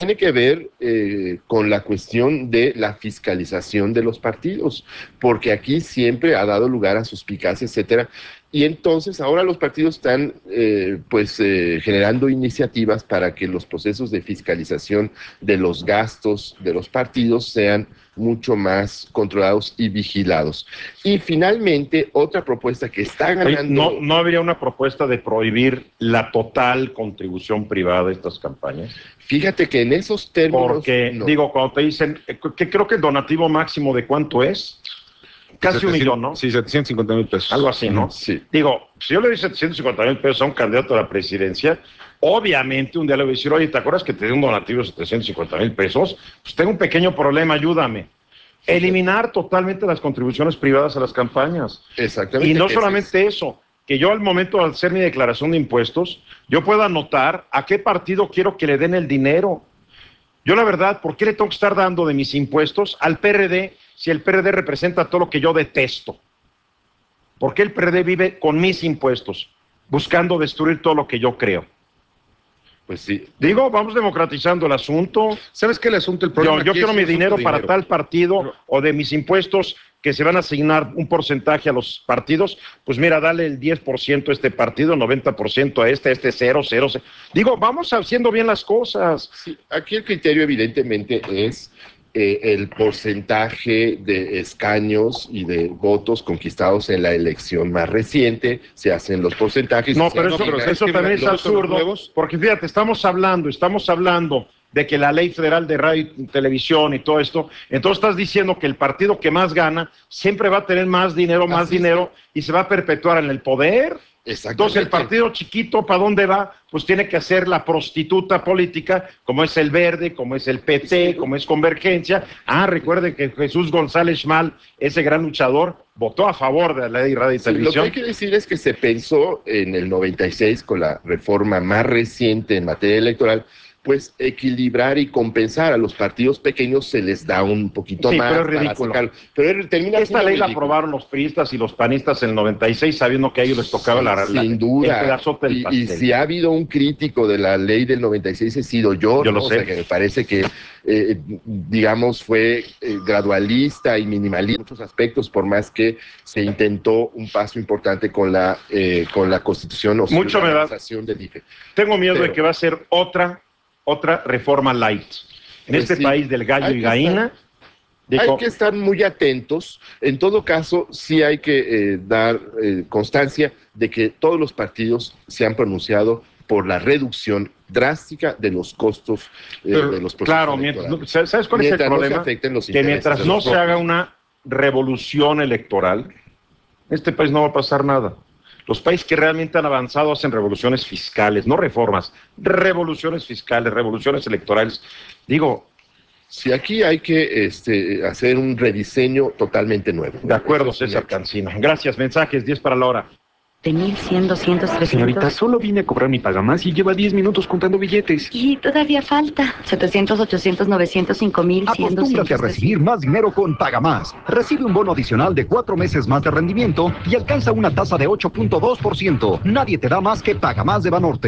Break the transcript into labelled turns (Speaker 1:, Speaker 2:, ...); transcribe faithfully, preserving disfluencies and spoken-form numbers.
Speaker 1: tiene que ver eh, con la cuestión de la fiscalización de los partidos, porque aquí siempre ha dado lugar a suspicacia, etcétera. Y entonces ahora los partidos están eh, pues eh, generando iniciativas para que los procesos de fiscalización de los gastos de los partidos sean mucho más controlados y vigilados. Y finalmente, otra propuesta que está
Speaker 2: Oye,
Speaker 1: ganando...
Speaker 2: ¿no, ¿no habría una propuesta de prohibir la total contribución privada de estas campañas?
Speaker 1: Fíjate que en esos términos...
Speaker 2: Porque,
Speaker 1: no.
Speaker 2: digo, cuando te dicen, eh, que creo que el donativo máximo de cuánto es, casi
Speaker 3: setecientos,
Speaker 2: un millón, ¿no?
Speaker 3: Sí, setecientos cincuenta mil pesos.
Speaker 2: Algo así, ¿no?
Speaker 1: Sí.
Speaker 2: Digo, si yo le doy setecientos cincuenta mil pesos a un candidato a la presidencia, obviamente un día le voy a decir, oye, ¿te acuerdas que te di un donativo de setecientos cincuenta mil pesos? Pues tengo un pequeño problema, ayúdame. Eliminar totalmente las contribuciones privadas a las campañas.
Speaker 1: Exactamente.
Speaker 2: Y no
Speaker 1: que
Speaker 2: solamente es... eso, que yo al momento de hacer mi declaración de impuestos, yo pueda anotar a qué partido quiero que le den el dinero. Yo la verdad, ¿por qué le tengo que estar dando de mis impuestos al P R D si el P R D representa todo lo que yo detesto? ¿Por qué el P R D vive con mis impuestos, buscando destruir todo lo que yo creo?
Speaker 1: Pues sí.
Speaker 2: Digo, vamos democratizando el asunto.
Speaker 3: ¿Sabes qué el asunto? El problema
Speaker 2: Yo, yo
Speaker 3: aquí
Speaker 2: quiero
Speaker 3: es
Speaker 2: mi
Speaker 3: un asunto
Speaker 2: dinero
Speaker 3: de
Speaker 2: para
Speaker 3: dinero.
Speaker 2: tal partido,
Speaker 3: Pero-
Speaker 2: o de mis impuestos que se van a asignar un porcentaje a los partidos, pues mira, dale el diez por ciento a este partido, noventa por ciento a este, a este cero, cero, cero. Digo, vamos haciendo bien las cosas.
Speaker 1: Sí, aquí el criterio evidentemente es eh, el porcentaje de escaños y de votos conquistados en la elección más reciente, se hacen los porcentajes.
Speaker 2: No,
Speaker 1: se
Speaker 2: pero eso,
Speaker 1: asigna-
Speaker 3: pero
Speaker 2: eso
Speaker 3: es que
Speaker 2: también es
Speaker 3: los votos
Speaker 2: absurdo,
Speaker 3: nuevos-
Speaker 2: porque fíjate, estamos hablando, estamos hablando de que la ley federal de radio y televisión y todo esto, entonces estás diciendo que el partido que más gana siempre va a tener más dinero, más
Speaker 1: Así es.
Speaker 2: dinero, y se va a perpetuar en el poder.
Speaker 1: Exactamente.
Speaker 2: Entonces el partido chiquito, ¿para dónde va? Pues tiene que hacer la prostituta política, como es el Verde, como es el P T, como es Convergencia. Ah, recuerden que Jesús González Schmal, ese gran luchador, votó a favor de la ley de radio y
Speaker 1: Sí, lo que
Speaker 2: televisión.
Speaker 1: hay que decir es que se pensó en el noventa y seis, con la reforma más reciente en materia electoral, pues equilibrar y compensar a los partidos pequeños, se les da un poquito
Speaker 2: Sí,
Speaker 1: más
Speaker 2: pero es
Speaker 1: para
Speaker 2: ridículo.
Speaker 1: sacarlo. Pero termina
Speaker 2: Esta
Speaker 1: siendo
Speaker 2: ley la
Speaker 1: ridículo.
Speaker 2: aprobaron los priistas y los panistas en el noventa y seis, sabiendo que a ellos les tocaba la, la,
Speaker 1: Sin
Speaker 2: el
Speaker 1: duda.
Speaker 2: pedazote del
Speaker 1: Y, y
Speaker 2: pastel.
Speaker 1: si ha habido un crítico de la ley del noventa y seis, he sido yo,
Speaker 2: Yo
Speaker 1: ¿no?
Speaker 2: lo
Speaker 1: O
Speaker 2: sé.
Speaker 1: sea, que me parece que, eh, digamos, fue eh, gradualista y minimalista en muchos aspectos, por más que se intentó un paso importante con la, eh, con la Constitución o
Speaker 2: Mucho me da.
Speaker 1: ciudadanización del I F E.
Speaker 2: Tengo miedo
Speaker 1: Pero-
Speaker 2: de que va a ser otra, otra reforma light. En
Speaker 1: Pues
Speaker 2: este
Speaker 1: sí,
Speaker 2: país del gallo
Speaker 1: hay
Speaker 2: y
Speaker 1: que
Speaker 2: gallina,
Speaker 1: estar-
Speaker 2: digo,
Speaker 1: Hay que estar muy atentos. En todo caso, sí hay que eh, dar eh, constancia de que todos los partidos se han pronunciado por la reducción drástica de los costos eh,
Speaker 2: pero,
Speaker 1: de los procesos
Speaker 2: claro, mientras,
Speaker 1: electorales.
Speaker 2: ¿sabes cuál
Speaker 1: Mientras
Speaker 2: es el
Speaker 1: no
Speaker 2: problema?
Speaker 1: se afecten los
Speaker 2: Que
Speaker 1: intereses
Speaker 2: mientras
Speaker 1: de
Speaker 2: no
Speaker 1: los
Speaker 2: se haga
Speaker 1: propios.
Speaker 2: una revolución electoral, en este país no va a pasar nada. Los países que realmente han avanzado hacen revoluciones fiscales, no reformas, revoluciones fiscales, revoluciones electorales. Digo,
Speaker 1: Sí, aquí hay que este, hacer un rediseño totalmente nuevo.
Speaker 2: de acuerdo,
Speaker 1: Eso es un
Speaker 2: César
Speaker 1: hecho.
Speaker 2: Cancino. Gracias, mensajes, diez para la hora.
Speaker 4: De mil cien, doscientos, trescientos.
Speaker 5: Señorita, solo vine a cobrar mi pagamás y lleva diez minutos contando billetes.
Speaker 4: Y todavía falta. setecientos, ochocientos, novecientos, cinco mil, cien,
Speaker 6: Acostúmbrate a
Speaker 4: doscientos,
Speaker 6: recibir más dinero con Pagamás. Recibe un bono adicional de cuatro meses más de rendimiento y alcanza una tasa de ocho punto dos por ciento. Nadie te da más que Pagamás de Banorte.